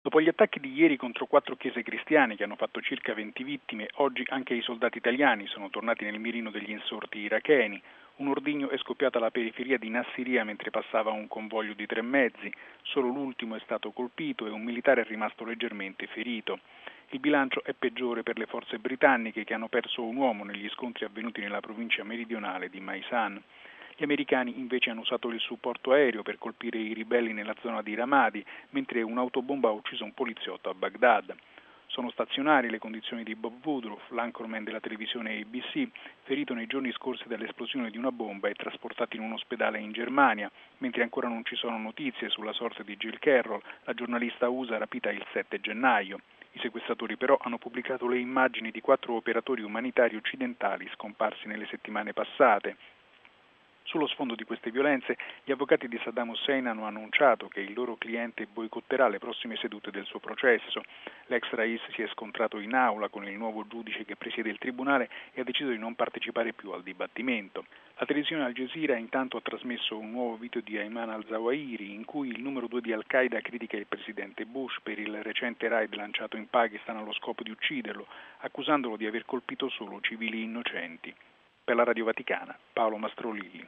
Dopo gli attacchi di ieri contro 4 chiese cristiane che hanno fatto circa 20 vittime, oggi anche i soldati italiani sono tornati nel mirino degli insorti iracheni. Un ordigno è scoppiato alla periferia di Nassiriya mentre passava un convoglio di 3 mezzi. Solo l'ultimo è stato colpito e un militare è rimasto leggermente ferito. Il bilancio è peggiore per le forze britanniche che hanno perso un uomo negli scontri avvenuti nella provincia meridionale di Maysan. Gli americani invece hanno usato il supporto aereo per colpire i ribelli nella zona di Ramadi, mentre un'autobomba ha ucciso un poliziotto a Baghdad. Sono stazionarie le condizioni di Bob Woodruff, l'anchorman della televisione ABC, ferito nei giorni scorsi dall'esplosione di una bomba e trasportato in un ospedale in Germania, mentre ancora non ci sono notizie sulla sorte di Jill Carroll, la giornalista USA rapita il 7 gennaio. I sequestratori però hanno pubblicato le immagini di 4 operatori umanitari occidentali scomparsi nelle settimane passate. Sullo sfondo di queste violenze, gli avvocati di Saddam Hussein hanno annunciato che il loro cliente boicotterà le prossime sedute del suo processo. L'ex Rais si è scontrato in aula con il nuovo giudice che presiede il tribunale e ha deciso di non partecipare più al dibattimento. La televisione Al Jazeera intanto ha trasmesso un nuovo video di Ayman al-Zawahiri in cui il numero 2 di Al-Qaeda critica il presidente Bush per il recente raid lanciato in Pakistan allo scopo di ucciderlo, accusandolo di aver colpito solo civili innocenti. Per la Radio Vaticana, Paolo Mastrolilli.